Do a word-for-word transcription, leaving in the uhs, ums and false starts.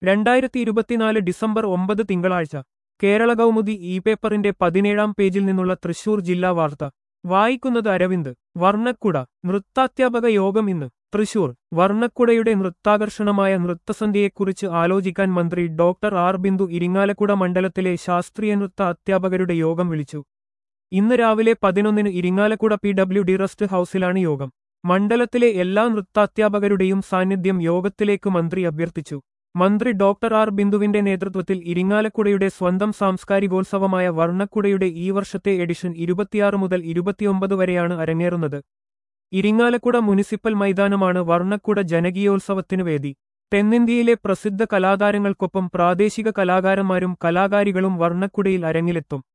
രണ്ടായിരത്തി ഇരുപത്തിനാല് ഡിസംബർ ഒമ്പത് തിങ്കളാഴ്ച കേരള കൗമുദി ഇ പേപ്പറിന്റെ പതിനേഴാം പേജിൽ നിന്നുള്ള തൃശൂർ ജില്ലാ വാർത്ത വായിക്കുന്നത് അരവിന്ദ്. വർണ്ണക്കുട നൃത്താധ്യാപക യോഗം ഇന്ന് തൃശൂർ. വർണ്ണക്കുടയുടെ നൃത്താകർഷണമായ നൃത്തസന്ധ്യയെക്കുറിച്ച് ആലോചിക്കാൻ മന്ത്രി ഡോക്ടർ ആർ ബിന്ദു ഇരിങ്ങാലക്കുട മണ്ഡലത്തിലെ ശാസ്ത്രീയ നൃത്ത അധ്യാപകരുടെ യോഗം വിളിച്ചു. ഇന്ന് രാവിലെ പതിനൊന്നിന് Irinjalakuda P W D rest ഹൌസിലാണ് യോഗം. മണ്ഡലത്തിലെ എല്ലാ നൃത്താധ്യാപകരുടെയും സാന്നിധ്യം യോഗത്തിലേക്ക് മന്ത്രി അഭ്യർത്ഥിച്ചു. മന്ത്രി ഡോക്ടർ ആർ ബിന്ദുവിന്റെ നേതൃത്വത്തിൽ ഇരിങ്ങാലക്കുടയുടെ സ്വന്തം സാംസ്കാരികോത്സവമായ വർണ്ണക്കുടയുടെ ഈ വർഷത്തെ എഡിഷൻ ഇരുപത്തിയാറ് മുതൽ ഇരുപത്തിയൊമ്പത് വരെയാണ് അരങ്ങേറുന്നത്. ഇരിങ്ങാലക്കുട മുനിസിപ്പൽ മൈതാനമാണ് വർണ്ണക്കുട ജനകീയോത്സവത്തിനു വേദി. തെന്നിന്ത്യയിലെ പ്രസിദ്ധ കലാതാരങ്ങൾക്കൊപ്പം പ്രാദേശിക കലാകാരന്മാരും കലാകാരികളും വർണ്ണക്കുടയിൽ അരങ്ങിലെത്തും.